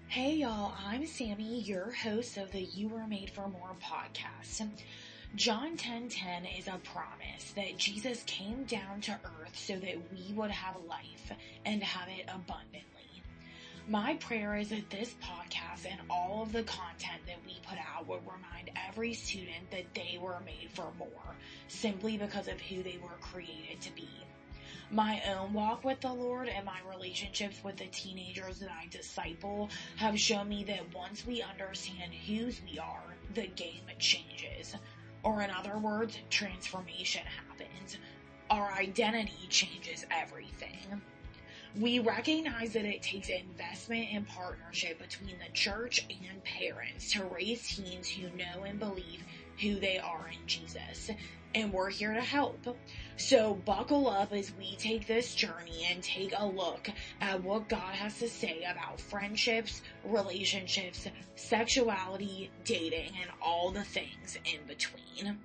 Hey y'all, I'm Sammy, your host of the You Were Made for More podcast. John 10:10 is a promise that Jesus came down to earth so that we would have life and have it abundantly. My prayer is that this podcast and all of the content that we put out will remind every student that they were made for more, simply because of who they were created to be. My own walk with the Lord and my relationships with the teenagers that I disciple have shown me that once we understand whose we are, the game changes. Or in other words, transformation happens. Our identity changes everything. We recognize that it takes investment and partnership between the church and parents to raise teens who know and believe who they are in Jesus. And we're here to help. So buckle up as we take this journey and take a look at what God has to say about friendships, relationships, sexuality, dating, and all the things in between.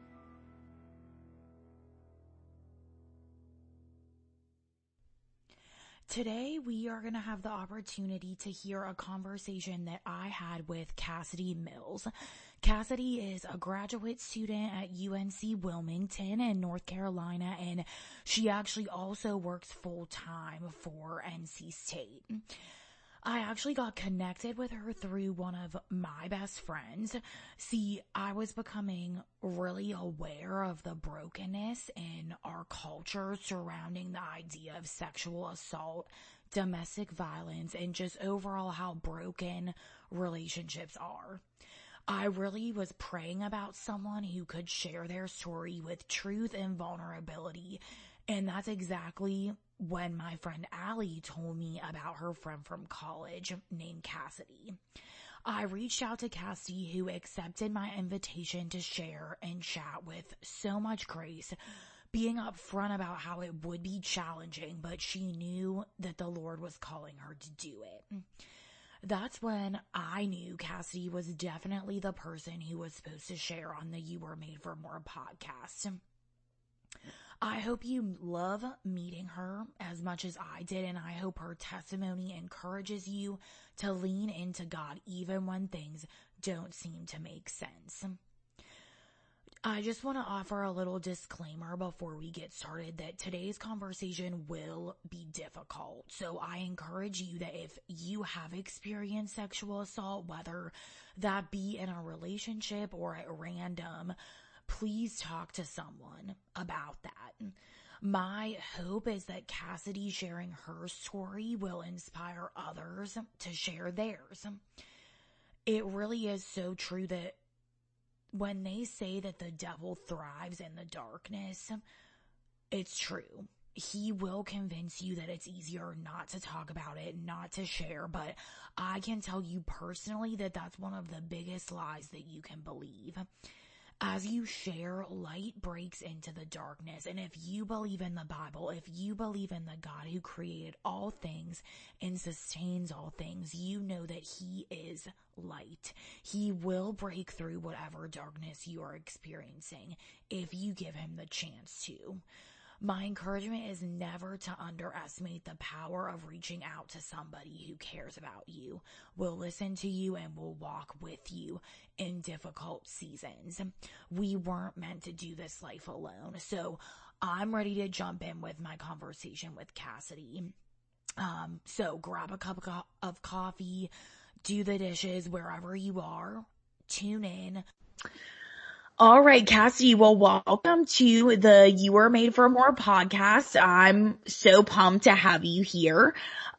Today, we are going to have the opportunity to hear a conversation that I had with Cassidy Mills. Cassidy is a graduate student at UNC Wilmington in North Carolina, and she actually also works full-time for NC State. I actually got connected with her through one of my best friends. See, I was becoming really aware of the brokenness in our culture surrounding the idea of sexual assault, domestic violence, and just overall how broken relationships are. I really was praying about someone who could share their story with truth and vulnerability. And that's exactly when my friend Allie told me about her friend from college named Cassidy. I reached out to Cassidy, who accepted my invitation to share and chat with so much grace, being upfront about how it would be challenging, but she knew that the Lord was calling her to do it. That's when I knew Cassidy was definitely the person who was supposed to share on the You Were Made for More podcast. I hope you love meeting her as much as I did, and I hope her testimony encourages you to lean into God even when things don't seem to make sense. I just want to offer a little disclaimer before we get started that today's conversation will be difficult. So I encourage you that if you have experienced sexual assault, whether that be in a relationship or at random, please talk to someone about that. My hope is that Cassidy sharing her story will inspire others to share theirs. It really is so true that when they say that the devil thrives in the darkness, it's true. He will convince you that it's easier not to talk about it, not to share, but I can tell you personally that that's one of the biggest lies that you can believe. As you share, light breaks into the darkness. And if you believe in the Bible, if you believe in the God who created all things and sustains all things, you know that He is light. He will break through whatever darkness you are experiencing if you give Him the chance to. My encouragement is never to underestimate the power of reaching out to somebody who cares about you, will listen to you, and will walk with you in difficult seasons. We weren't meant to do this life alone. So I'm ready to jump in with my conversation with Cassidy. So grab a cup of coffee, do the dishes wherever you are, tune in. All right, Cassidy. Well, welcome to the You Were Made for More podcast. I'm so pumped to have you here.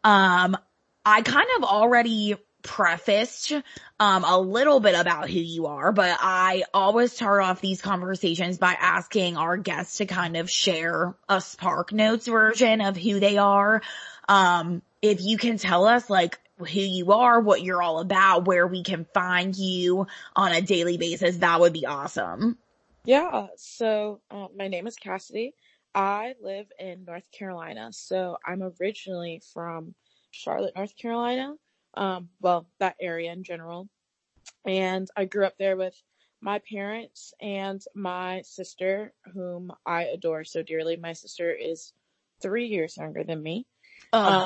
I kind of already prefaced a little bit about who you are, but I always start off these conversations by asking our guests to kind of share a Spark Notes version of who they are. If you can tell us like who you are, what you're all about, where we can find you on a daily basis, that would be awesome. Yeah, so my name is Cassidy. I live in North Carolina. So I'm originally from Charlotte, North Carolina. Well, that area in general. And I grew up there with my parents and my sister, whom I adore so dearly. My sister is 3 years younger than me. Ugh.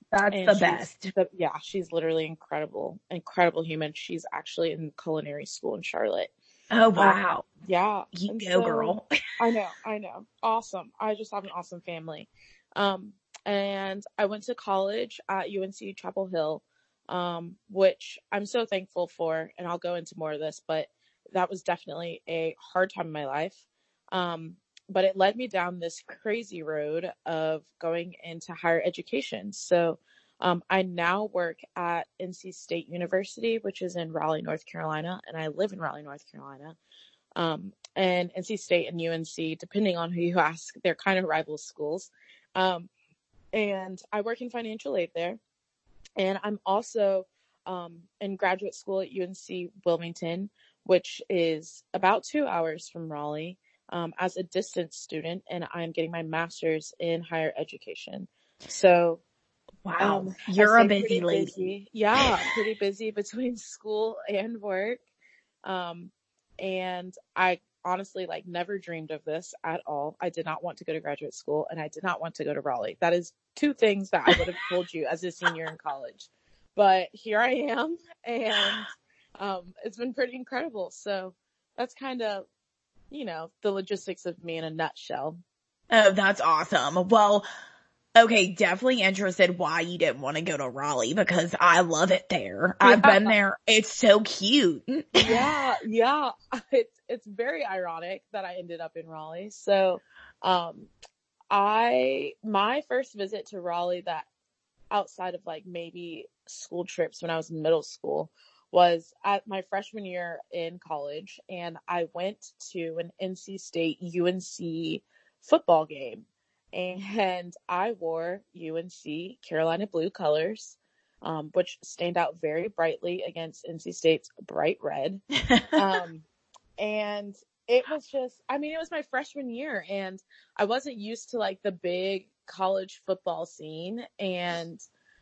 That's And the best. she's literally incredible human. She's actually in culinary school in Charlotte. Oh, Um, wow. yeah. You And go, so girl. I know. Awesome. I just have an awesome family. Um, and I went to college at UNC Chapel Hill, which I'm so thankful for. And I'll go into more of this, but that was definitely a hard time in my life. But it led me down this crazy road of going into higher education. So, I now work at NC State University, which is in Raleigh, North Carolina, and I live in Raleigh, North Carolina. And NC State and UNC, depending on who you ask, they're kind of rival schools. Um, and I work in financial aid there. And I'm also in graduate school at UNC Wilmington, which is about 2 hours from Raleigh, as a distance student, and I'm getting my master's in higher education. So Wow. I You're a stay busy pretty lady. busy. Yeah, pretty busy between school and work. Um, and I honestly like never dreamed of this at all. I did not want to go to graduate school, and I did not want to go to Raleigh. That is two things that I would have told you as a senior in college. But here I am, and it's been pretty incredible. So that's kind of, the logistics of me in a nutshell. Oh, that's awesome. Well, okay, definitely interested why you didn't want to go to Raleigh because I love it there. I've Yeah. been there. It's so cute. Yeah, yeah. It's very ironic that I ended up in Raleigh. So, um, my first visit to Raleigh, that outside of like maybe school trips when I was in middle school, was at my freshman year in college, and I went to an NC State UNC football game, and I wore UNC Carolina blue colors, which stand out very brightly against NC State's bright red. Um, and it was just, I mean, it was my freshman year, and I wasn't used to like the big college football scene. And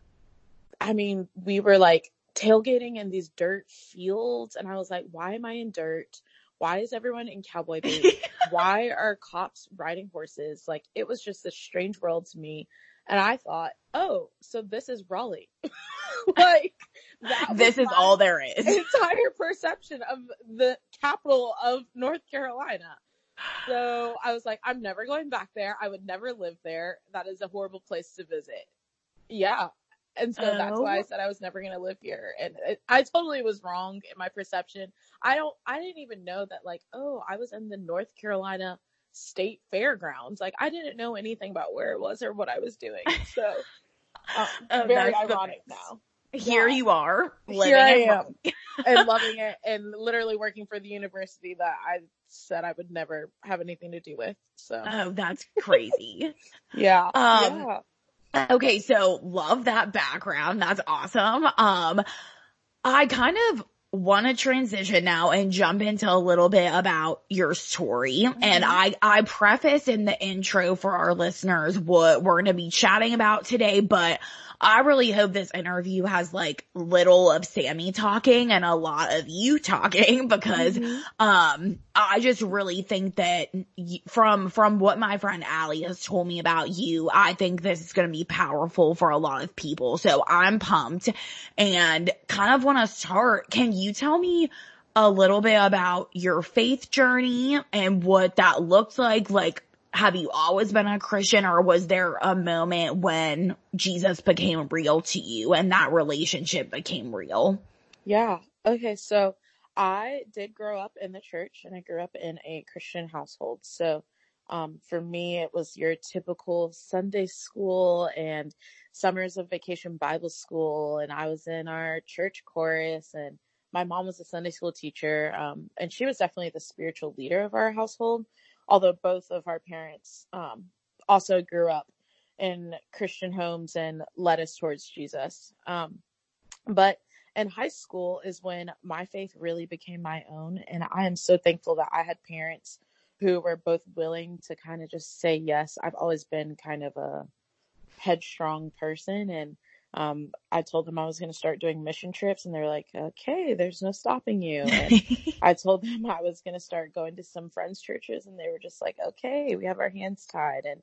I mean, we were like tailgating in these dirt fields, and I was like, why am I in dirt? Why is everyone in cowboy boots? Why are cops riding horses? Like, it was just a strange world to me. And I thought, oh, so this is Raleigh. Like, that was This is my all there is. entire perception of the capital of North Carolina. So I was like, I'm never going back there. I would never live there. That is a horrible place to visit. Yeah. And so that's why I Oh, said I was never going to live here. And I totally was wrong in my perception. I didn't even know that, like, oh, I was in the North Carolina State Fairgrounds. Like, I didn't know anything about where it was or what I was doing. So, oh, very that's the ironic best. now. Here Yeah. you are, Here living I in am Raleigh. and loving it, and literally working for the university that I said I would never have anything to do with. So, Oh, that's crazy. yeah. Um, Yeah. okay, so love that background. That's awesome. I kind of want to transition now and jump into a little bit about your story. And Mm-hmm. I preface in the intro for our listeners what we're going to be chatting about today, but I really hope this interview has like little of Sammy talking and a lot of you talking because, Mm-hmm. I just really think that from what my friend Allie has told me about you, I think this is going to be powerful for a lot of people. So I'm pumped and kind of want to start. Can you tell me a little bit about your faith journey and what that looked like? Like, have you always been a Christian, or was there a moment when Jesus became real to you and that relationship became real? Yeah. Okay. So I did grow up in the church, and I grew up in a Christian household. So, for me, it was your typical Sunday school and summers of vacation Bible school. And I was in our church chorus, and my mom was a Sunday school teacher. And she was definitely the spiritual leader of our household, although both of our parents, also grew up in Christian homes and led us towards Jesus. But in high school is when my faith really became my own. And I am so thankful that I had parents who were both willing to kind of just say yes. I've always been kind of a headstrong person. And I told them I was going to start doing mission trips, and they're like, okay, there's no stopping you. And I told them I was going to start going to some friends' churches, and they were just like, okay, we have our hands tied. And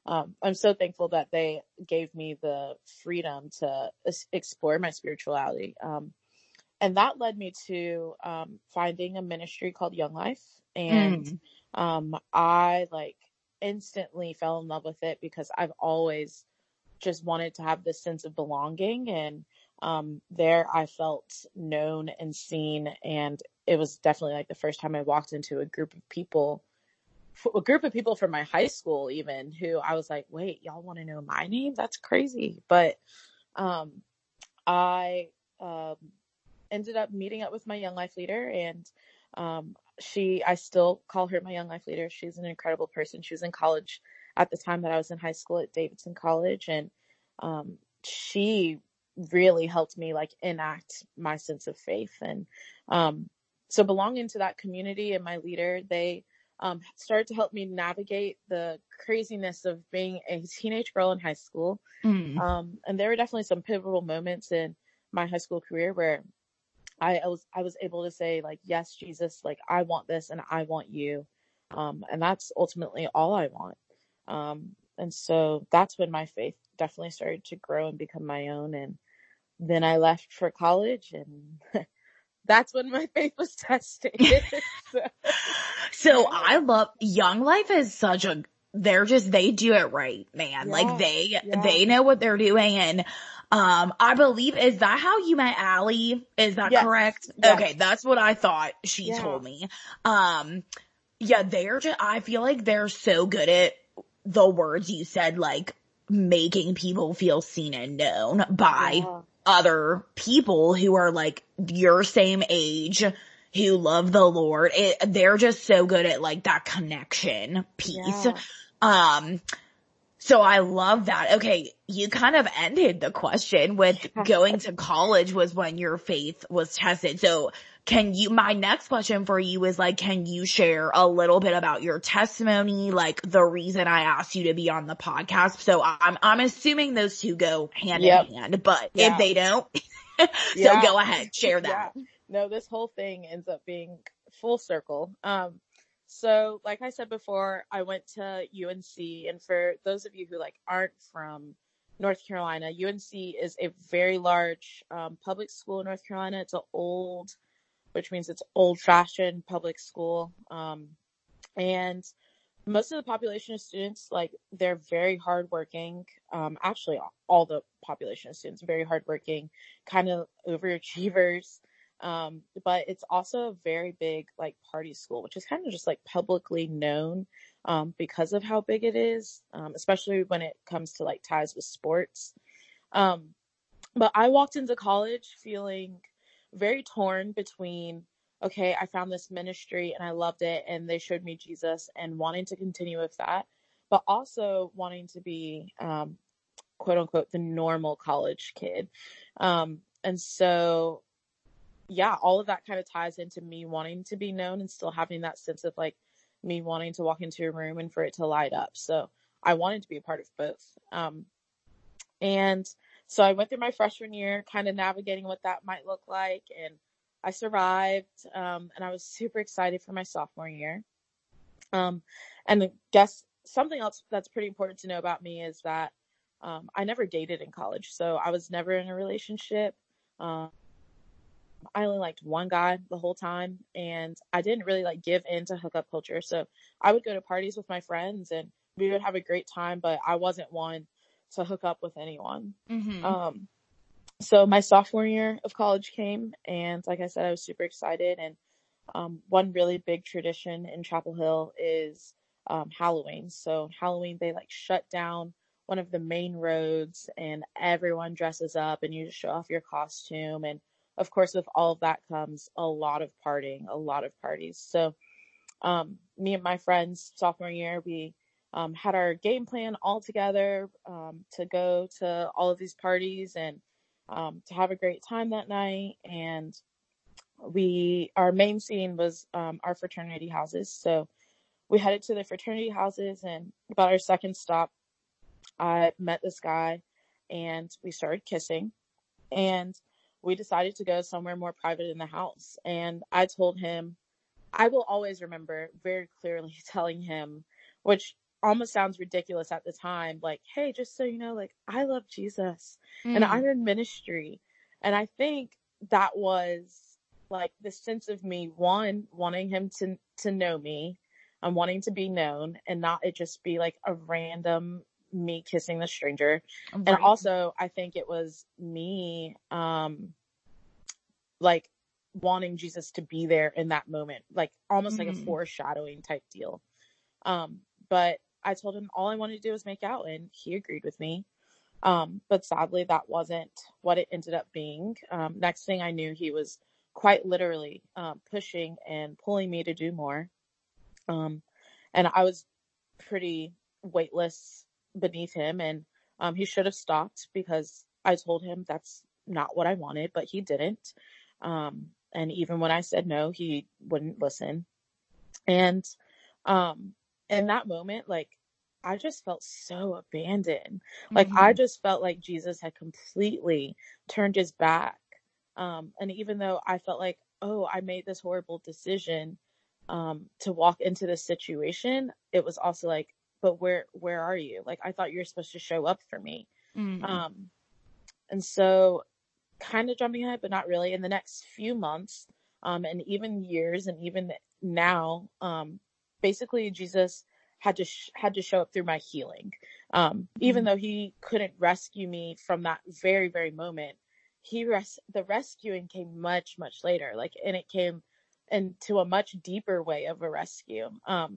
I'm so thankful that they gave me the freedom to explore my spirituality. And that led me to finding a ministry called Young Life. And Mm. I like instantly fell in love with it because I've always just wanted to have this sense of belonging. And there I felt known and seen. And it was definitely like the first time I walked into a group of people from my high school even, who I was like, wait, y'all want to know my name? That's crazy. But um, I um, ended up meeting up with my Young Life leader, and I still call her my Young Life leader. She's an incredible person. She was in college at the time that I was in high school at Davidson College, and she really helped me like enact my sense of faith. And so belonging to that community and my leader, they started to help me navigate the craziness of being a teenage girl in high school. Mm. And there were definitely some pivotal moments in my high school career where I was able to say like, yes, Jesus, like I want this and I want you. And that's ultimately all I want. And so that's when my faith definitely started to grow and become my own. And then I left for college, and that's when my faith was tested. So, So yeah, I love Young Life is they do it right, man. Like yeah, yeah. they know what they're doing. And, I believe, is that how you met Allie? Is that Yes, correct? yes, Okay. That's what I thought she yeah, told me. Yeah, I feel like they're so good at the words you said, like making people feel seen and known by yeah, other people who are like your same age, who love the Lord. They're just so good at like that connection piece. yeah. Um, so I love that. Okay, you kind of ended the question with Yeah. going to college was when your faith was tested. So my next question for you is like, can you share a little bit about your testimony? Like the reason I asked you to be on the podcast. So I'm assuming those two go hand in Yep. hand, but if Yeah. they don't, so Yeah. go ahead, share Yeah. that. No, this whole thing ends up being full circle. So like I said before, I went to UNC, and for those of you who like aren't from North Carolina, UNC is a very large public school in North Carolina. Which means it's old fashioned public school. And most of the population of students, like they're very hardworking. Actually, all the population of students are very hardworking, kind of overachievers. But it's also a very big like party school, which is kind of just like publicly known because of how big it is, especially when it comes to like ties with sports. Um, but I walked into college feeling very torn between, okay, I found this ministry and I loved it and they showed me Jesus and wanting to continue with that, but also wanting to be, quote unquote, the normal college kid. And so, yeah, all of that kind of ties into me wanting to be known and still having that sense of like me wanting to walk into a room and for it to light up. So I wanted to be a part of both. And so I went through my freshman year, kind of navigating what that might look like. And I survived. And I was super excited for my sophomore year. Um, and I guess something else that's pretty important to know about me is that I never dated in college. So I was never in a relationship. Um, I only liked one guy the whole time, and I didn't really like give in to hookup culture. So I would go to parties with my friends and we would have a great time, but I wasn't one to hook up with anyone. Mm-hmm. Um, so my sophomore year of college came, and like I said, I was super excited. And one really big tradition in Chapel Hill is Halloween. So Halloween, they like shut down one of the main roads, and everyone dresses up, and you just show off your costume. And of course, with all of that comes a lot of partying, a lot of parties. So me and my friends sophomore year, we had our game plan all together to go to all of these parties and to have a great time that night. And our main scene was our fraternity houses. So we headed to the fraternity houses, and about our second stop, I met this guy and we started kissing, and we decided to go somewhere more private in the house. And I told him, I will always remember very clearly telling him, which almost sounds ridiculous at the time. Like, hey, just so you know, like, I love Jesus and Mm. I'm in ministry. And I think that was like the sense of me, one, wanting him to know me. I'm wanting to be known and not it just be like a random me kissing the stranger. And Right. also I think it was me, like wanting Jesus to be there in that moment, like almost like a Mm. foreshadowing type deal. But I told him all I wanted to do was make out and he agreed with me. But sadly that wasn't what it ended up being. Next thing I knew, he was quite literally, pushing and pulling me to do more. Um, and I was pretty weightless beneath him and, he should have stopped because I told him that's not what I wanted, but he didn't. And even when I said no, he wouldn't listen. And, um, in that moment, like, I just felt so abandoned. Like, I Mm-hmm. just felt like Jesus had completely turned his back. And even though I felt like, oh, I made this horrible decision, to walk into this situation, it was also like, but where are you? Like, I thought you were supposed to show up for me. Mm. Um, and so kind of jumping ahead, but not really. In the next few months, and even years, and even now, basically Jesus had to show up through my healing. Even Mm. though he couldn't rescue me from that very, very moment, the rescuing came much, much later. Like, and it came into a much deeper way of a rescue.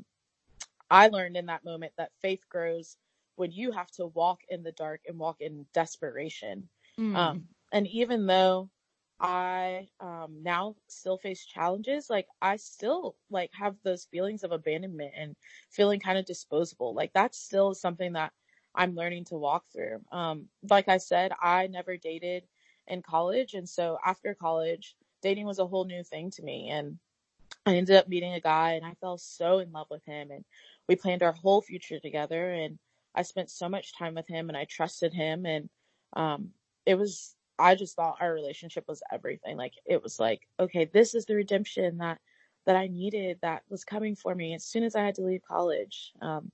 I learned in that moment that faith grows when you have to walk in the dark and walk in desperation. Mm. And even though I, now still face challenges, like I still like have those feelings of abandonment and feeling kind of disposable. Like that's still something that I'm learning to walk through. Like I said, I never dated in college. And so after college, dating was a whole new thing to me. And I ended up meeting a guy and I fell so in love with him and we planned our whole future together and I spent so much time with him and I trusted him and, um it was I just thought our relationship was everything. Like it was like, okay, this is the redemption that I needed, that was coming for me as soon as I had to leave college.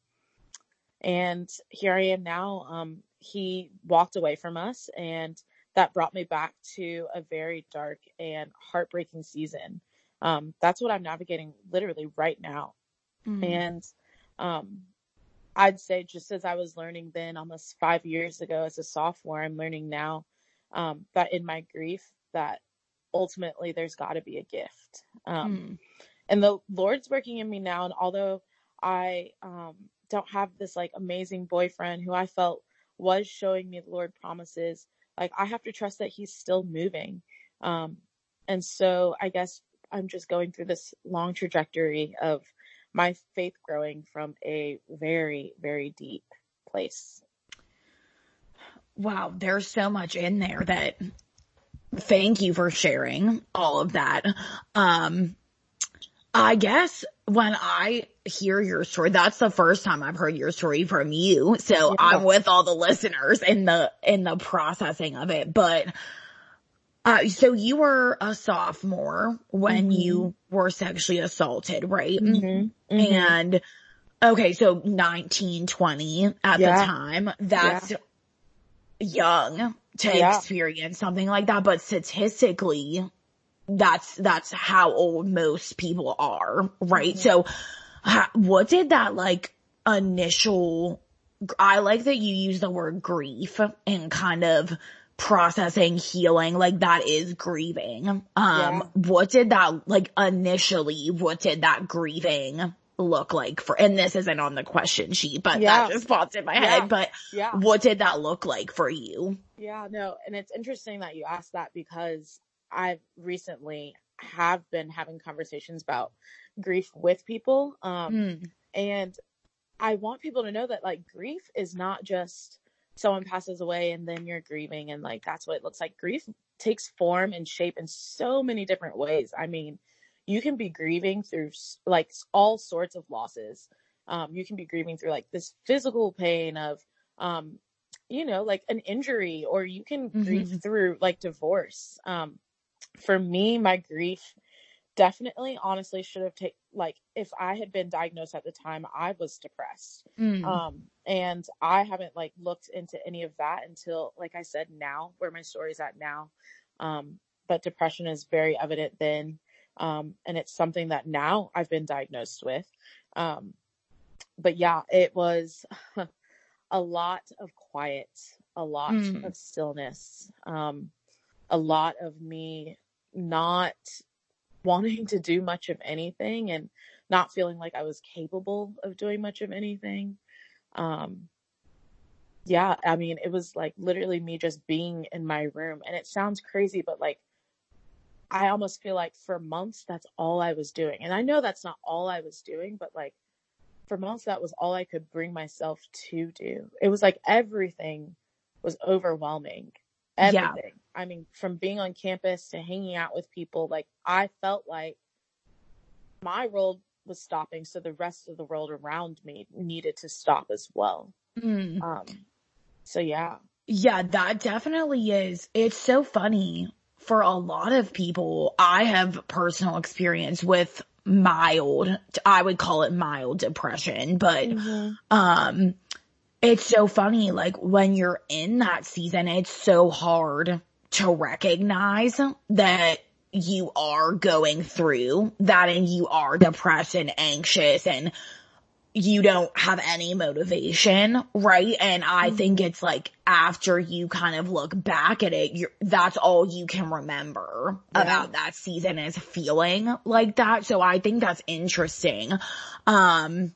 And here I am now. He walked away from us and that brought me back to a very dark and heartbreaking season. That's what I'm navigating literally right now. Mm. And, um, I'd say just as I was learning then almost 5 years ago as a sophomore, I'm learning now, that in my grief, that ultimately there's got to be a gift. Mm. And the Lord's working in me now. And although I, don't have this like amazing boyfriend who I felt was showing me the Lord promises, like I have to trust that he's still moving. Um, and so I guess I'm just going through this long trajectory of my faith growing from a very, very deep place. Wow, there's so much in there that thank you for sharing all of that. Um, I guess when I hear your story, that's the first time I've heard your story from you. So Yeah. I'm with all the listeners in the processing of it. But so you were a sophomore when Mhm. you were sexually assaulted, right? Mhm. Mhm. And okay, so 19, 20 at the Yeah. time. Yeah. That's young to Yeah. experience something like that, but statistically, that's how old most people are, right? Mhm. So, what did that like initial? I like that you use the word grief and kind of processing, healing, like that is grieving. Yeah. What did that like initially? What did that grieving look like for? And this isn't on the question sheet, but that Yeah. just popped in my Yeah. head. But Yeah. what did that look like for you? Yeah, no, and it's interesting that you asked that because I've recently have been having conversations about grief with people. Mm. And I want people to know that like grief is not just someone passes away and then you're grieving and like that's what it looks like. Grief takes form and shape in so many different ways. I mean, you can be grieving through like all sorts of losses. You can be grieving through like this physical pain of, um, like an injury, or you can grieve Mm-hmm. through like divorce. For me, my grief definitely honestly should have taken, like, if I had been diagnosed at the time, I was depressed. Mm. And I haven't like looked into any of that until, like I said, now, where my story's at now. But depression is very evident then. And it's something that now I've been diagnosed with. But yeah, it was a lot of quiet, a lot Mm. of stillness, a lot of me not wanting to do much of anything and not feeling like I was capable of doing much of anything. Yeah, I mean, it was like literally me just being in my room. And it sounds crazy, but like, I almost feel like for months, that's all I was doing. And I know that's not all I was doing, but like for months, that was all I could bring myself to do. It was like everything was overwhelming. Yeah. Everything. I mean, from being on campus to hanging out with people, like I felt like my world was stopping. So the rest of the world around me needed to stop as well. Mm. Um, so yeah. Yeah, that definitely is. It's so funny. For a lot of people, I have personal experience with mild, I would call it mild depression, but, Mm-hmm. um, it's so funny, like, when you're in that season, it's so hard to recognize that you are going through that and you are depressed and anxious and you don't have any motivation, right? And I think Mm-hmm. it's like after you kind of look back at it, that's all you can remember Yeah. about that season is feeling like that. So I think that's interesting. Um,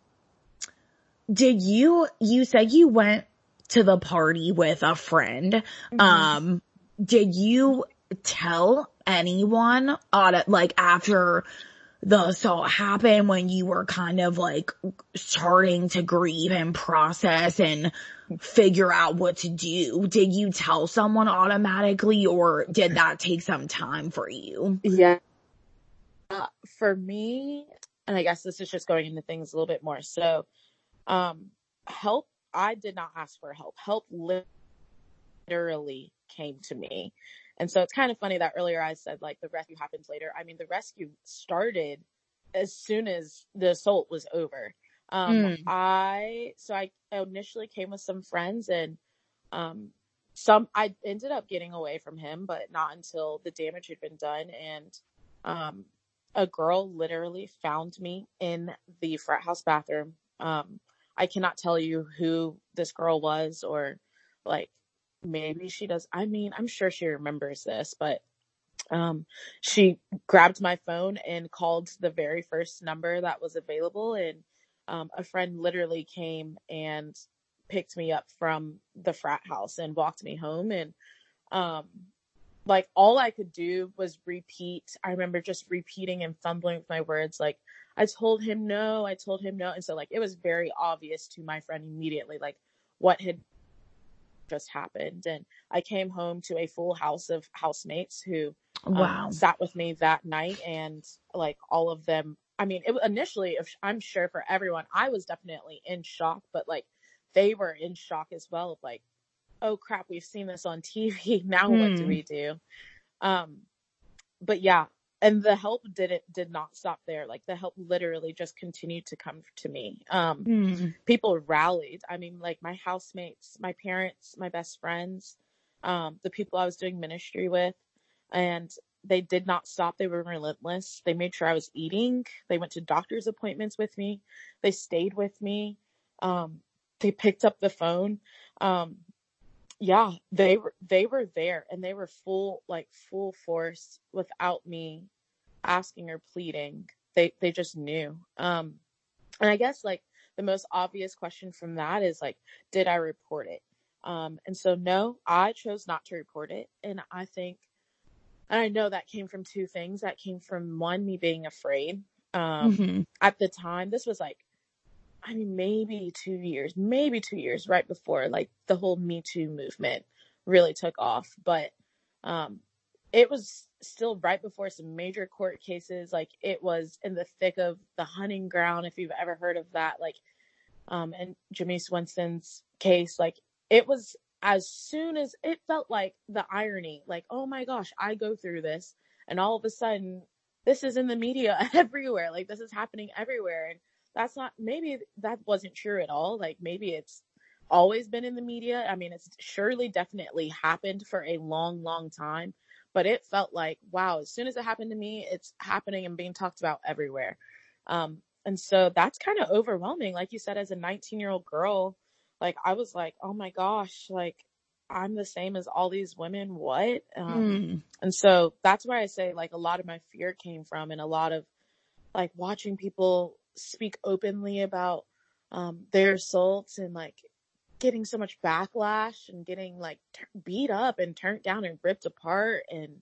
you said you went to the party with a friend. Mm-hmm. Did you tell anyone like after the assault happened, when you were kind of like starting to grieve and process and figure out what to do? Did you tell someone automatically or did that take some time for you? Yeah. For me, and I guess this is just going into things a little bit more. So, um, help, I did not ask for help. Help literally came to me. And so it's kind of funny that earlier I said like the rescue happens later. I mean, the rescue started as soon as the assault was over. Mm. I initially came with some friends and, um, I ended up getting away from him, but not until the damage had been done. And, um, a girl literally found me in the frat house bathroom. I cannot tell you who this girl was or like, maybe she does. I mean, I'm sure she remembers this, but she grabbed my phone and called the very first number that was available. And a friend literally came and picked me up from the frat house and walked me home. And um, like all I could do was repeat. I remember just repeating and fumbling with my words. Like, I told him no, I told him no. And so like, it was very obvious to my friend immediately, like what had just happened. And I came home to a full house of housemates who Wow. sat with me that night. And like all of them, I mean, it initially, I'm sure for everyone, I was definitely in shock, but like they were in shock as well of like, oh crap, we've seen this on TV. Now what do Mm. we do? Um, but yeah, and the help did not stop there. Like the help literally just continued to come to me. Mm. People rallied. I mean, like my housemates, my parents, my best friends, the people I was doing ministry with, and they did not stop. They were relentless. They made sure I was eating. They went to doctor's appointments with me. They stayed with me. Um, they picked up the phone. Um, yeah, they were there and they were full force without me asking or pleading. They just knew. And I guess like the most obvious question from that is like, did I report it? And so no, I chose not to report it. And I think, and I know that came from two things. That came from one, me being afraid. Mm-hmm. At the time, this was like, I mean, maybe 2 years right before like the whole Me Too movement really took off. But, um, it was still right before some major court cases. Like it was in the thick of the hunting ground. If you've ever heard of that, like, and Jimmy Swinson's case, like it was as soon as it felt like the irony, like, oh my gosh, I go through this. And all of a sudden this is in the media everywhere. Like, this is happening everywhere. And maybe that wasn't true at all. Like, maybe it's always been in the media. I mean, it's surely definitely happened for a long, long time, but it felt like, wow, as soon as it happened to me, it's happening and being talked about everywhere. And so that's kind of overwhelming. Like you said, as a 19-year-old girl, like, I was like, oh my gosh, like, I'm the same as all these women. What? And so that's where I say, like, a lot of my fear came from, and a lot of, like, watching people speak openly about their assaults, and like getting so much backlash, and getting like beat up and turned down and ripped apart. And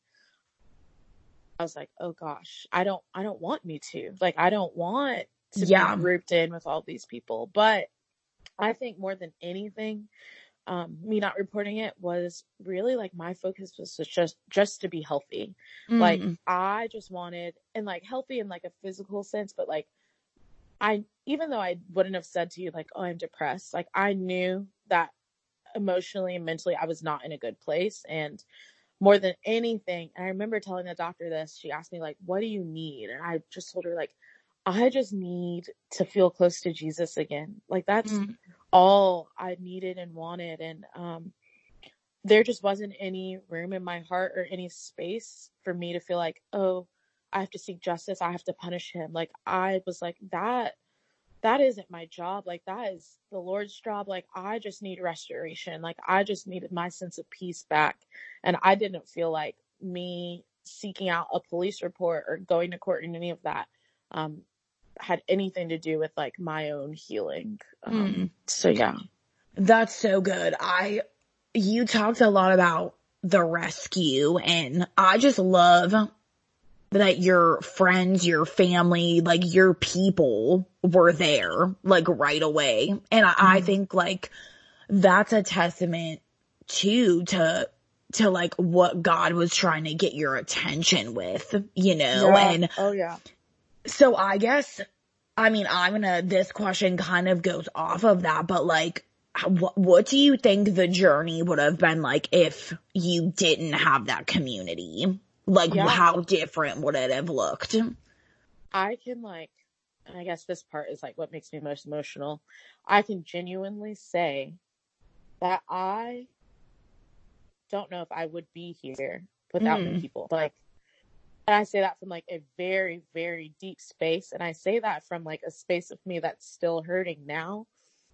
I was like, oh gosh, I don't want me to. Like, I don't want to be grouped in with all these people. But I think more than anything, me not reporting it was really, like, my focus was just to be healthy. Like, I just wanted, and like healthy in like a physical sense, but like, even though I wouldn't have said to you, like, oh, I'm depressed, like, I knew that emotionally and mentally I was not in a good place. And more than anything, I remember telling the doctor this. She asked me, like, what do you need? And I just told her, like, I just need to feel close to Jesus again. Like, that's all I needed and wanted. And there just wasn't any room in my heart or any space for me to feel like, oh, I have to seek justice, I have to punish him. Like, I was like, that isn't my job. Like, that is the Lord's job. Like, I just need restoration. Like, I just needed my sense of peace back. And I didn't feel like me seeking out a police report or going to court and any of that had anything to do with like my own healing. So yeah. That's so good. You talked a lot about the rescue, and I just love that your friends, your family, like your people were there, like, right away. And I think like that's a testament too to like what God was trying to get your attention with, you know? Yeah. And oh yeah. So I guess, I mean, this question kind of goes off of that, but like, what do you think the journey would have been like if you didn't have that community? Like, how different would it have looked? I can, like, and I guess this part is like what makes me most emotional. I can genuinely say that I don't know if I would be here without my people. Like, and I say that from like a very, very deep space. And I say that from like a space of me that's still hurting now.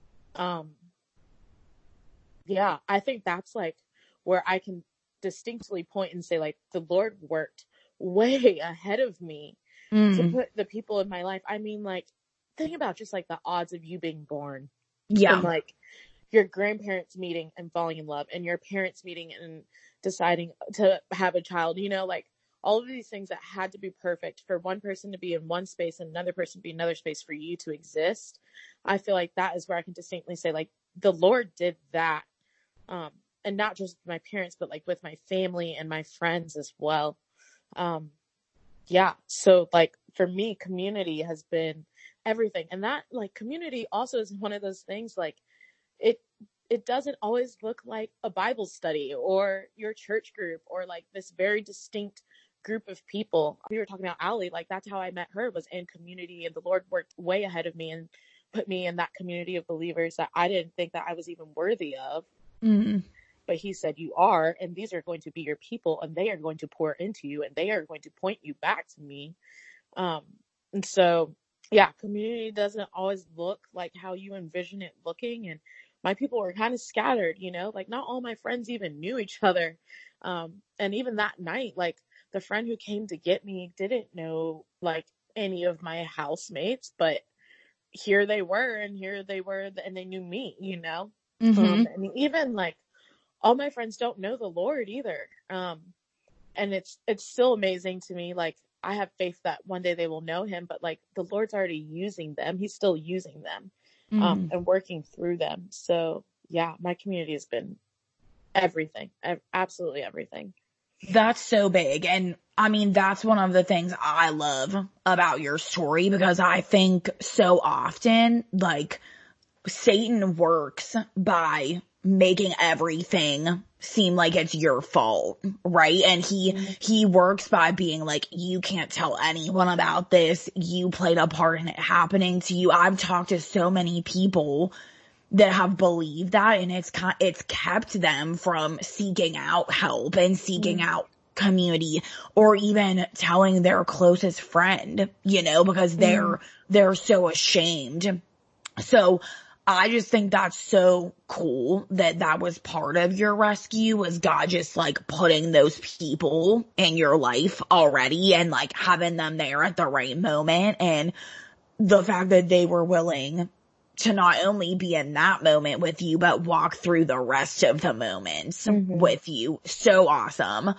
Yeah, I think that's like where I can distinctly point and say, like, the Lord worked way ahead of me to put the people in my life. I mean, like, think about just like the odds of you being born. Yeah. And like your grandparents meeting and falling in love, and your parents meeting and deciding to have a child, you know, like all of these things that had to be perfect for one person to be in one space and another person to be in another space for you to exist. I feel like that is where I can distinctly say, like, the Lord did that. And not just my parents, but like with my family and my friends as well. Yeah. So like for me, community has been everything. And that, like, community also is one of those things, like, it doesn't always look like a Bible study or your church group or like this very distinct group of people. We were talking about Allie, like that's how I met her, was in community, and the Lord worked way ahead of me and put me in that community of believers that I didn't think that I was even worthy of. But he said, you are, and these are going to be your people, and they are going to pour into you, and they are going to point you back to me. And so, yeah, community doesn't always look like how you envision it looking. And my people were kind of scattered, you know, like not all my friends even knew each other. And even that night, like the friend who came to get me didn't know like any of my housemates, but here they were, and they knew me, you know? And even like all my friends don't know the Lord either. And it's still amazing to me. Like, I have faith that one day they will know him, but like the Lord's already using them. He's still using them, and working through them. So yeah, my community has been everything, absolutely everything. That's so big. And I mean, that's one of the things I love about your story, because I think so often, like, Satan works by making everything seem like it's your fault, right? And he works by being like, you can't tell anyone about this. You played a part in it happening to you. I've talked to so many people that have believed that, and it's kept them from seeking out help and seeking out community, or even telling their closest friend, because they're so ashamed. So I just think that's so cool that was part of your rescue, was God just like putting those people in your life already and like having them there at the right moment. And the fact that they were willing to not only be in that moment with you, but walk through the rest of the moments with you. So awesome.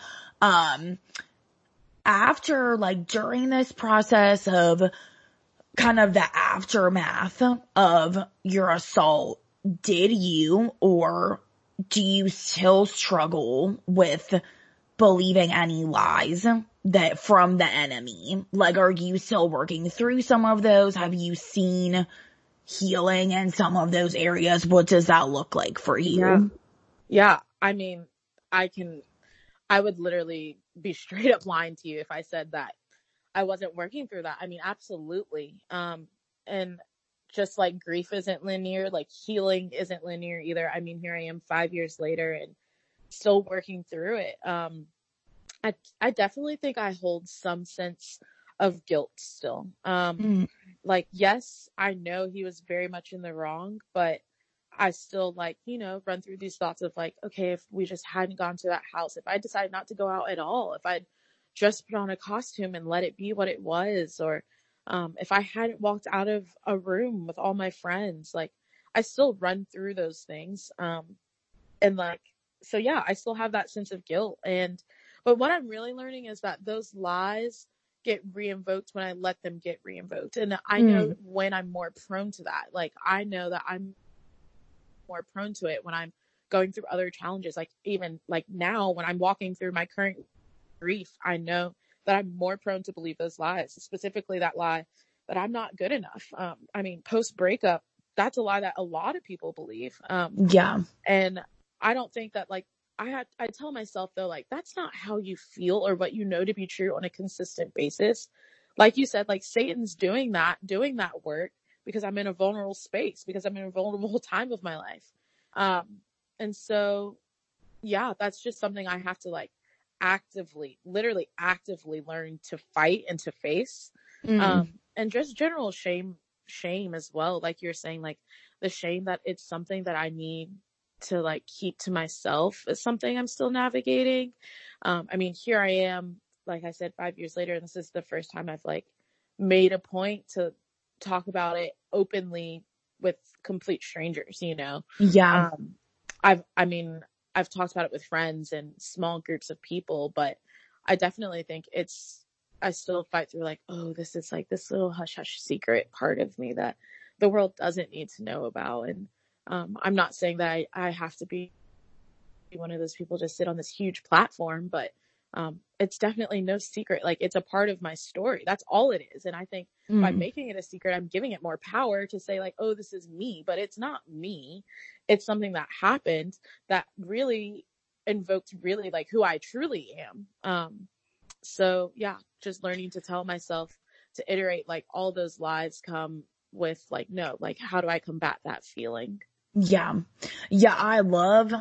After, like, during this process of kind of the aftermath of your assault, did you, or do you still struggle with believing any lies that from the enemy? Like, are you still working through some of those? Have you seen healing in some of those areas? What does that look like for you? Yeah. I mean, I would literally be straight up lying to you if I said that I wasn't working through that. I mean, absolutely. And just like grief isn't linear, like healing isn't linear either. I mean, here I am 5 years later and still working through it. I definitely think I hold some sense of guilt still. Like, yes, I know he was very much in the wrong, but I still like, run through these thoughts of like, okay, if we just hadn't gone to that house, if I decided not to go out at all, if I'd just put on a costume and let it be what it was, or if I hadn't walked out of a room with all my friends, like I still run through those things. And like, so yeah, I still have that sense of guilt. But what I'm really learning is that those lies get re-invoked when I let them get re-invoked. And I know when I'm more prone to that. Like, I know that I'm more prone to it when I'm going through other challenges. Like, even like now when I'm walking through my current grief, I know that I'm more prone to believe those lies, specifically that lie that I'm not good enough. I mean, post breakup, that's a lie that a lot of people believe. And I don't think that, like, I tell myself though, like, that's not how you feel or what you know to be true on a consistent basis. Like you said, like, Satan's doing that work because I'm in a vulnerable space, because I'm in a vulnerable time of my life. And so, yeah, that's just something I have to like literally actively learn to fight and to face. And just general shame as well. Like you're saying, like the shame that it's something that I need to like keep to myself is something I'm still navigating. I mean, here I am, like I said, 5 years later, and this is the first time I've like made a point to talk about it openly with complete strangers, I've talked about it with friends and small groups of people, but I definitely think I still fight through like, oh, this is like this little hush hush secret part of me that the world doesn't need to know about. And I'm not saying that I have to be one of those people to sit on this huge platform, but it's definitely no secret. Like, it's a part of my story. That's all it is. And I think by making it a secret, I'm giving it more power to say like, oh, this is me, but it's not me. It's something that happened that really invoked really like who I truly am. So yeah, just learning to tell myself to iterate, like all those lies come with like, no, like how do I combat that feeling? Yeah, I love,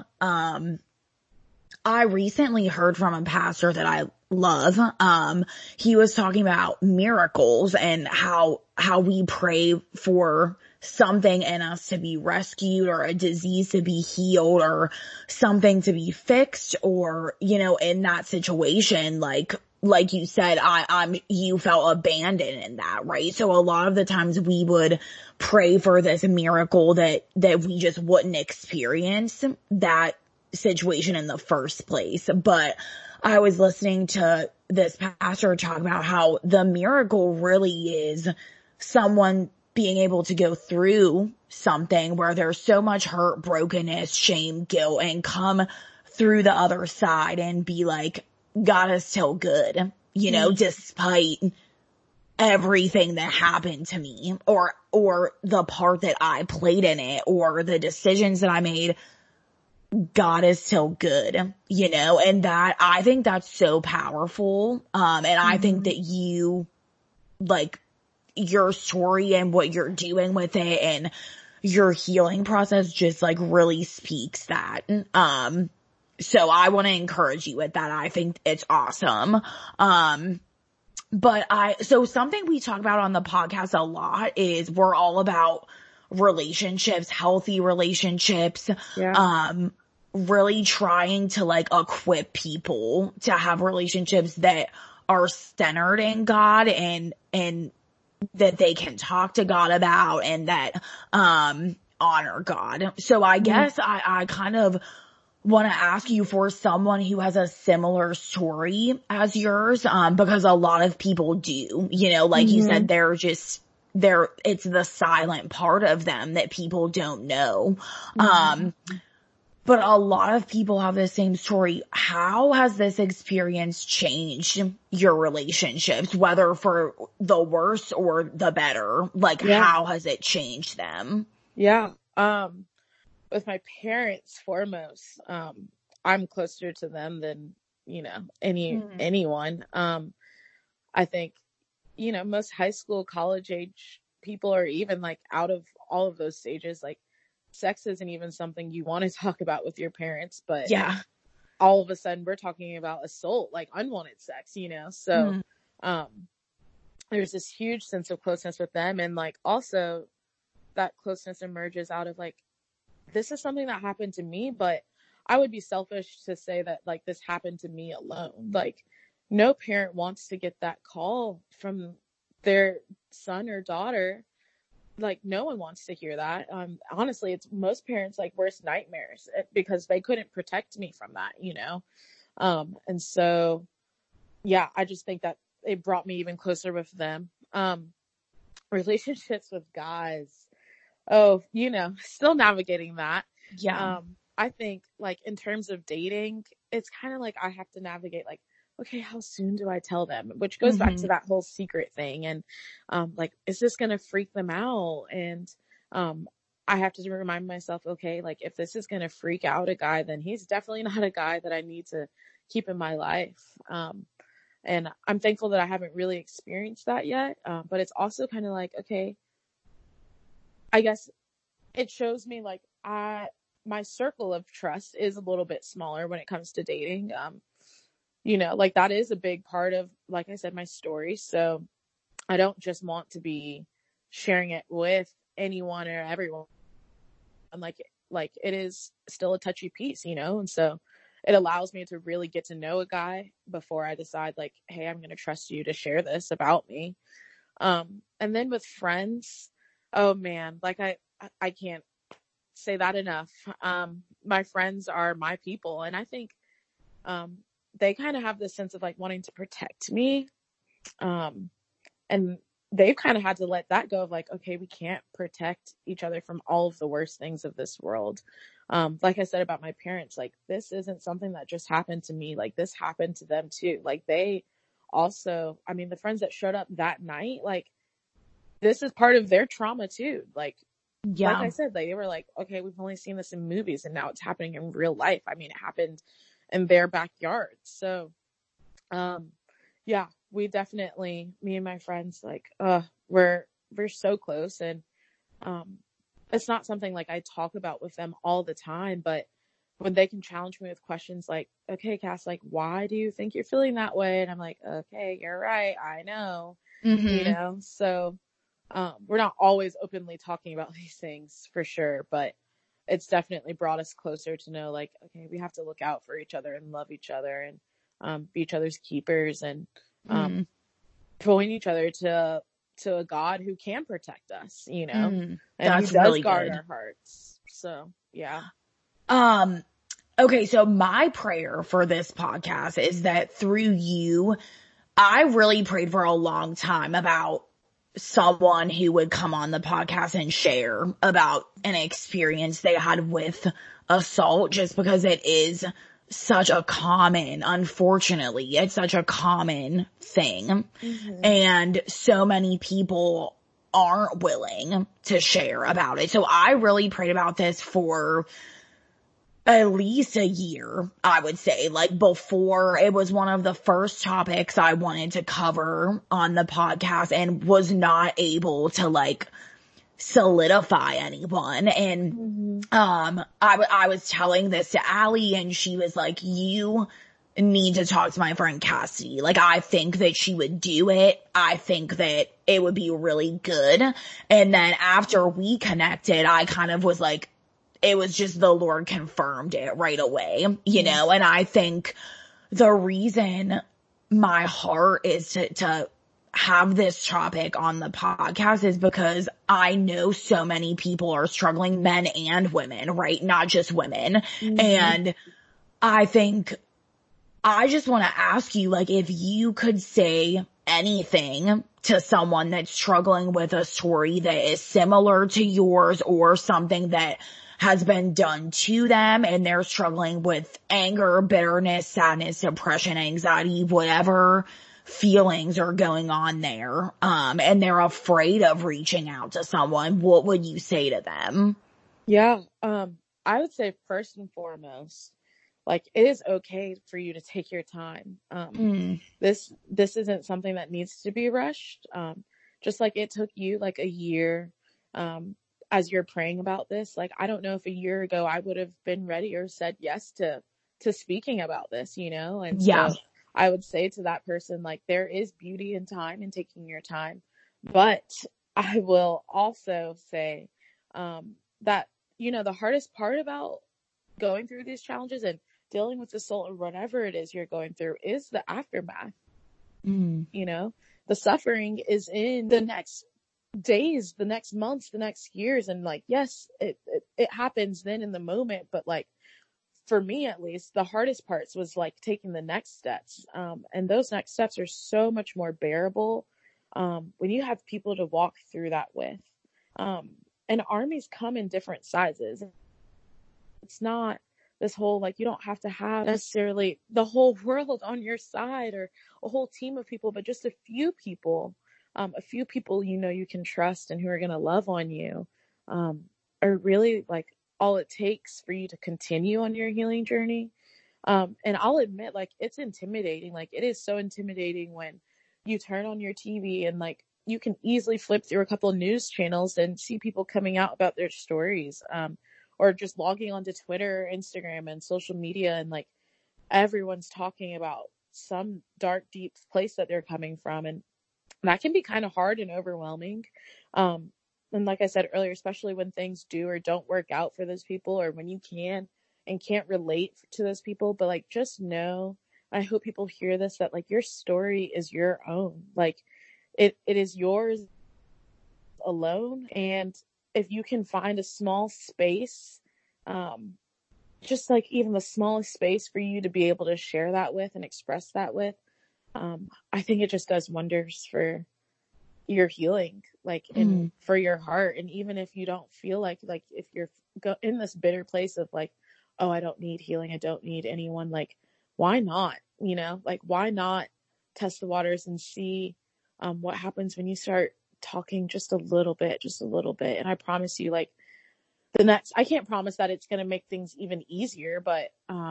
I recently heard from a pastor that I love. He was talking about miracles and how we pray for something in us to be rescued, or a disease to be healed, or something to be fixed, or, in that situation, like you said, you felt abandoned in that, right? So a lot of the times we would pray for this miracle that we just wouldn't experience that situation in the first place. But I was listening to this pastor talk about how the miracle really is someone being able to go through something where there's so much hurt, brokenness, shame, guilt, and come through the other side and be like, God is still good, despite everything that happened to me, or the part that I played in it, or the decisions that I made. God is still good, you know, and that, I think that's so powerful. And I think that you, like, your story and what you're doing with it and your healing process just like really speaks that. So I want to encourage you with that. I think it's awesome. So something we talk about on the podcast a lot is we're all about relationships, healthy relationships. Yeah. Really trying to like equip people to have relationships that are centered in God and that they can talk to God about and that, honor God. So I guess I kind of want to ask you for someone who has a similar story as yours, because a lot of people do, you know, like you said, it's the silent part of them that people don't know. But a lot of people have the same story. How has this experience changed your relationships, whether for the worse or the better? Like, how has it changed them? Yeah. With my parents foremost, I'm closer to them than, you know, anyone. I think, you know, most high school, college age people are even like out of all of those stages, like sex isn't even something you want to talk about with your parents, but all of a sudden we're talking about assault, like unwanted sex, you know? So, there's this huge sense of closeness with them. And like, also that closeness emerges out of like, this is something that happened to me, but I would be selfish to say that like this happened to me alone. Like no parent wants to get that call from their son or daughter. Like no one wants to hear that. Honestly, it's most parents' like worst nightmares because they couldn't protect me from that, you know? And so, yeah, I just think that it brought me even closer with them. Relationships with guys. Oh, you know, still navigating that. Yeah. I think like in terms of dating, it's kind of like I have to navigate like, okay, how soon do I tell them? Which goes back to that whole secret thing. And, like, is this going to freak them out? And, I have to remind myself, okay, like if this is going to freak out a guy, then he's definitely not a guy that I need to keep in my life. And I'm thankful that I haven't really experienced that yet. But it's also kind of like, okay, I guess it shows me like my circle of trust is a little bit smaller when it comes to dating. You know, like that is a big part of, like I said, my story. So I don't just want to be sharing it with anyone or everyone. And like it is still a touchy piece, you know? And so it allows me to really get to know a guy before I decide like, hey, I'm going to trust you to share this about me. And then with friends, oh man, like I can't say that enough. My friends are my people. And I think, they kind of have this sense of like wanting to protect me. And they've kind of had to let that go of like, okay, we can't protect each other from all of the worst things of this world. Like I said about my parents, like this isn't something that just happened to me. Like this happened to them too. Like they also, I mean, the friends that showed up that night, like this is part of their trauma too. Like I said, like they were like, okay, we've only seen this in movies and now it's happening in real life. I mean, it happened in their backyard. So, yeah, we definitely, me and my friends, like, we're so close. And, it's not something like I talk about with them all the time, but when they can challenge me with questions like, okay, Cass, like, why do you think you're feeling that way? And I'm like, okay, you're right. I know, you know, so, we're not always openly talking about these things for sure, but it's definitely brought us closer to know like, okay, we have to look out for each other and love each other and, be each other's keepers and, point each other to a God who can protect us, you know, and that's who does really guard good. our hearts. So, yeah. Okay. So my prayer for this podcast is that through you, I really prayed for a long time about someone who would come on the podcast and share about an experience they had with assault, just because it is such a common, unfortunately, it's such a common thing. And so many people aren't willing to share about it. So I really prayed about this for at least a year, I would say. Like, before, it was one of the first topics I wanted to cover on the podcast and was not able to like solidify anyone. And Mm-hmm. I was telling this to Allie, and she was like, you need to talk to my friend Cassidy. Like, I think that she would do it. I think that it would be really good. And then after we connected, I kind of was like, it was just the Lord confirmed it right away, you know? And I think the reason my heart is to have this topic on the podcast is because I know so many people are struggling, men and women, right? Not just women. Mm-hmm. And I think I just want to ask you, like, if you could say anything to someone that's struggling with a story that is similar to yours or something that has been done to them and they're struggling with anger, bitterness, sadness, depression, anxiety, whatever feelings are going on there, and they're afraid of reaching out to someone, what would you say to them? Yeah. I would say first and foremost, like, it is okay for you to take your time. This isn't something that needs to be rushed. Just like it took you like a year, as you're praying about this. Like, I don't know if a year ago I would have been ready or said yes to speaking about this, you know? And Yeah. so I would say to that person, like, there is beauty in time and taking your time. But I will also say, that, you know, the hardest part about going through these challenges and dealing with the soul or whatever it is you're going through is the aftermath. You know, the suffering is in the next days, the next months, the next years. And like, yes, it happens then in the moment, but like, for me at least, the hardest parts was like taking the next steps. And those next steps are so much more bearable when you have people to walk through that with. And armies come in different sizes. It's not this whole, like, you don't have to have necessarily the whole world on your side or a whole team of people, but just a few people, you know, you can trust and who are going to love on you, are really like all it takes for you to continue on your healing journey. And I'll admit, like, it's intimidating. Like, it is so intimidating when you turn on your TV and like, you can easily flip through a couple of news channels and see people coming out about their stories, or just logging onto Twitter, Instagram, and social media, and like everyone's talking about some dark, deep place that they're coming from. And that can be kind of hard and overwhelming. And like I said earlier, especially when things do or don't work out for those people, or when you can and can't relate to those people. But like, just know, I hope people hear this, that like your story is your own. Like it is yours alone. And if you can find a small space, just like even the smallest space for you to be able to share that with and express that with, I think it just does wonders for your healing, like, and for your heart. And even if you don't feel like if you're in this bitter place of like, oh, I don't need healing, I don't need anyone, like, why not, you know, like, why not test the waters and see what happens when you start talking just a little bit. And I promise you, like, I can't promise that it's going to make things even easier, but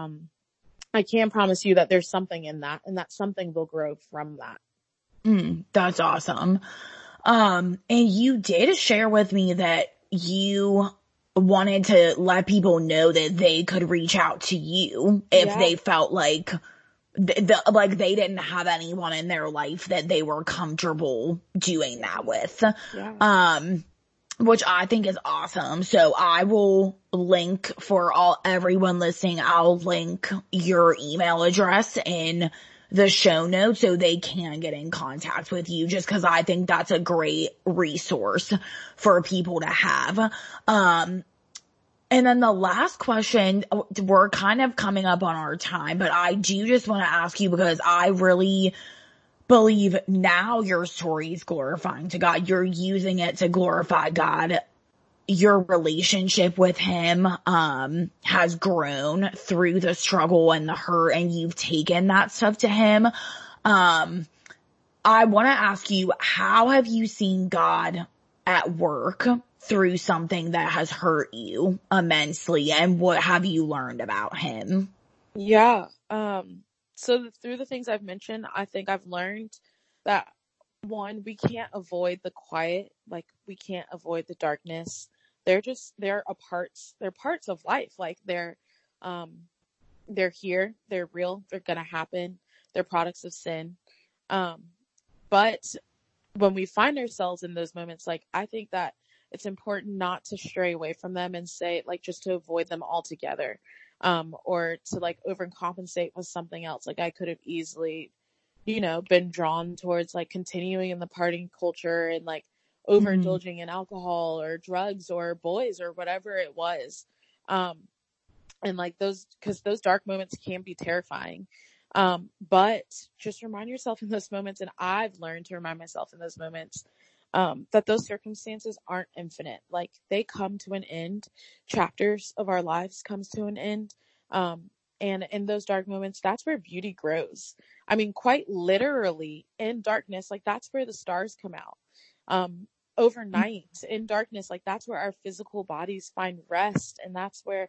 I can promise you that there's something in that, and that something will grow from that. That's awesome. And you did share with me that you wanted to let people know that they could reach out to you if they felt like like they didn't have anyone in their life that they were comfortable doing that with. Which I think is awesome. So I will link for everyone listening. I'll link your email address in the show notes so they can get in contact with you, just cause I think that's a great resource for people to have. And then the last question, we're kind of coming up on our time, but I do just want to ask you, because I really believe now your story is glorifying to God. You're using it to glorify God. Your relationship with him has grown through the struggle and the hurt, and you've taken that stuff to him. I want to ask you, how have you seen God at work through something that has hurt you immensely, and what have you learned about him? Yeah. So through the things I've mentioned, I think I've learned that one, we can't avoid the quiet, like we can't avoid the darkness. They're parts of life. Like um, they're here, they're real, they're gonna happen, they're products of sin. Um, but when we find ourselves in those moments, like I think that it's important not to stray away from them and say like just to avoid them altogether, or to like overcompensate with something else. Like I could have easily, been drawn towards like continuing in the partying culture and like Mm-hmm. overindulging in alcohol or drugs or boys or whatever it was. Um, and like because those dark moments can be terrifying. But just remind yourself in those moments, and I've learned to remind myself in those moments, that those circumstances aren't infinite. Like they come to an end. Chapters of our lives comes to an end. Um, and in those dark moments, that's where beauty grows. I mean, quite literally in darkness, like that's where the stars come out. Overnight in darkness, like that's where our physical bodies find rest, and that's where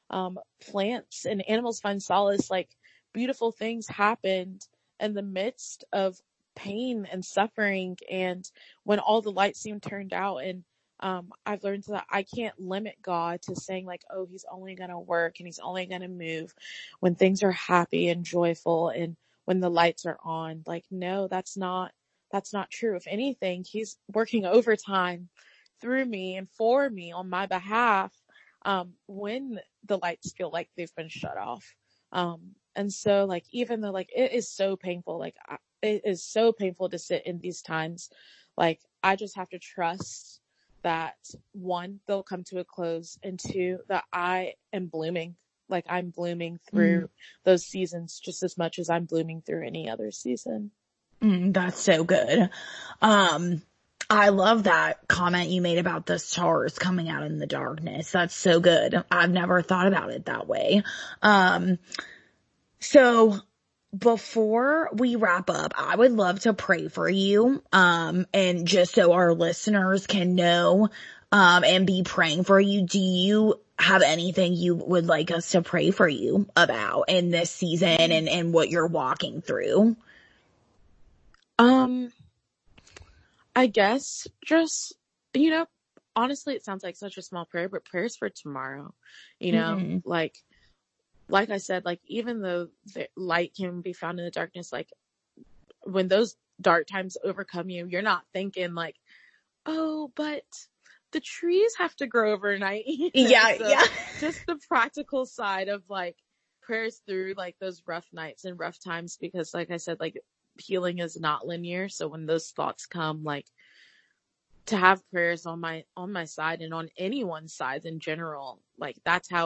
plants and animals find solace. Like beautiful things happened in the midst of pain and suffering, and when all the lights seem turned out. And I've learned that I can't limit God to saying like, oh, he's only going to work and he's only going to move when things are happy and joyful and when the lights are on. Like, no, that's not true. If anything, he's working overtime through me and for me on my behalf, when the lights feel like they've been shut off. And so like, even though like it is so painful, like it is so painful to sit in these times, like I just have to trust that one, they'll come to a close, and two, that I am blooming. Like I'm blooming through those seasons just as much as I'm blooming through any other season. That's so good. Um, I love that comment you made about the stars coming out in the darkness. That's so good. I've never thought about it that way. So before we wrap up, I would love to pray for you. And just so our listeners can know, and be praying for you, do you have anything you would like us to pray for you about in this season and what you're walking through? Um, I guess just, honestly, it sounds like such a small prayer, but prayers for tomorrow, Mm-hmm. like I said, like even though the light can be found in the darkness, like when those dark times overcome you, you're not thinking like, oh, but the trees have to grow overnight. Yeah, So yeah. just the practical side of like prayers through like those rough nights and rough times, because like I said, like healing is not linear. So when those thoughts come, like to have prayers on my side and on anyone's side in general, like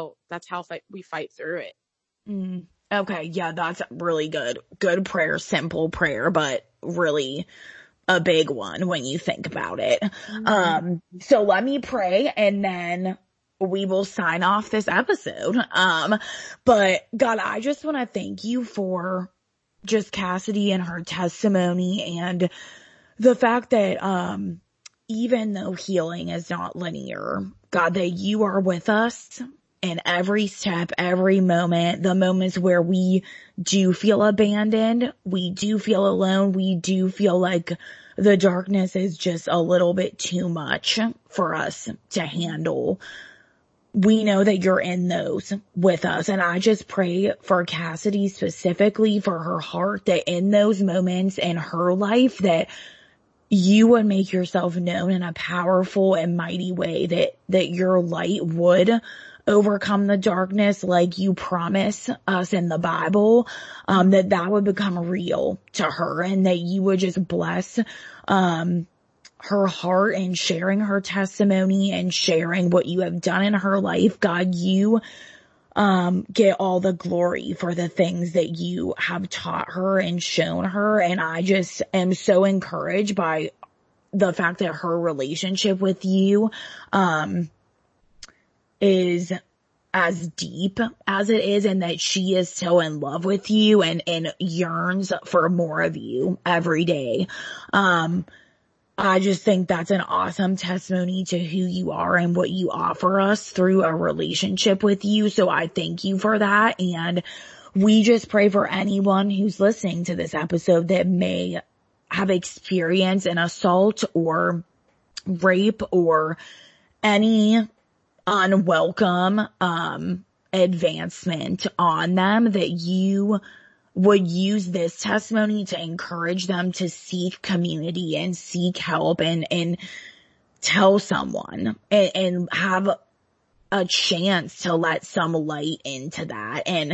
we fight through it. Mm. Okay, yeah, that's really good. Good prayer, simple prayer, but really a big one when you think about it. So let me pray and then we will sign off this episode. But God, I just want to thank you for just Cassidy and her testimony, and the fact that, even though healing is not linear, God, that you are with us in every step, every moment, the moments where we do feel abandoned, we do feel alone, we do feel like the darkness is just a little bit too much for us to handle. We know that you're in those with us. And I just pray for Cassidy specifically, for her heart, that in those moments in her life that you would make yourself known in a powerful and mighty way, that your light would overcome the darkness like you promise us in the Bible, that would become real to her, and that you would just bless, her heart and sharing her testimony and sharing what you have done in her life. God, you get all the glory for the things that you have taught her and shown her. And I just am so encouraged by the fact that her relationship with you, is as deep as it is, and that she is so in love with you and yearns for more of you every day. I just think that's an awesome testimony to who you are and what you offer us through a relationship with you. So I thank you for that. And we just pray for anyone who's listening to this episode that may have experienced an assault or rape or any unwelcome, advancement on them, that you would use this testimony to encourage them to seek community and seek help and tell someone and have a chance to let some light into that. And,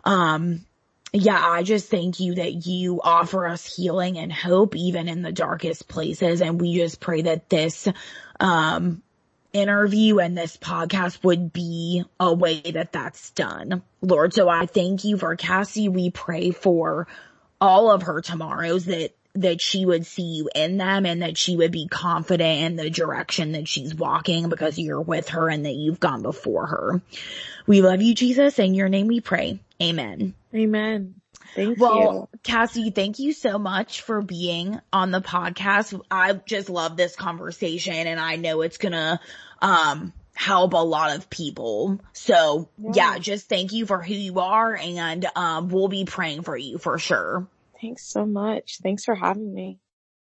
I just thank you that you offer us healing and hope even in the darkest places. And we just pray that this, interview and this podcast would be a way that that's done, Lord. So I thank you for Cassie. We pray for all of her tomorrows that she would see you in them and that she would be confident in the direction that she's walking because you're with her and that you've gone before her. We love you, Jesus. In your name we pray. Amen. Amen. Thank Well, you. Cassie, thank you so much for being on the podcast. I just love this conversation and I know it's gonna, help a lot of people. So just thank you for who you are and, we'll be praying for you for sure. Thanks so much. Thanks for having me.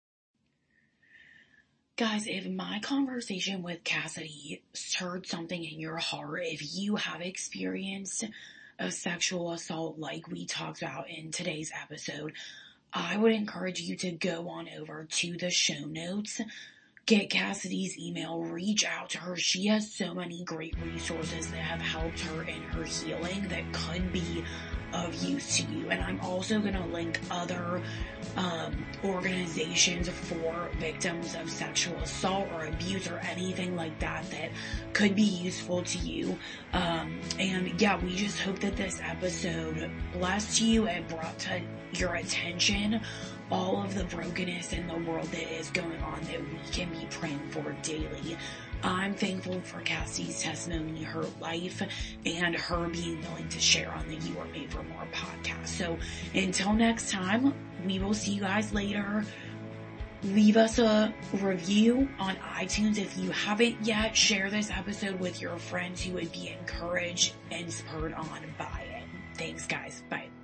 Guys, if my conversation with Cassidy stirred something in your heart, if you have experienced a sexual assault like we talked about in today's episode, I would encourage you to go on over to the show notes, get Cassidy's email, reach out to her. She has so many great resources that have helped her in her healing that could be of use to you. And I'm also going to link other organizations for victims of sexual assault or abuse or anything like that could be useful to you. We just hope that this episode blessed you and brought to your attention all of the brokenness in the world that is going on that we can be praying for daily. I'm thankful for Cassie's testimony, her life, and her being willing to share on the You Are Made for More podcast. So until next time, we will see you guys later. Leave us a review on iTunes if you haven't yet. Share this episode with your friends who would be encouraged and spurred on by it. Thanks, guys. Bye.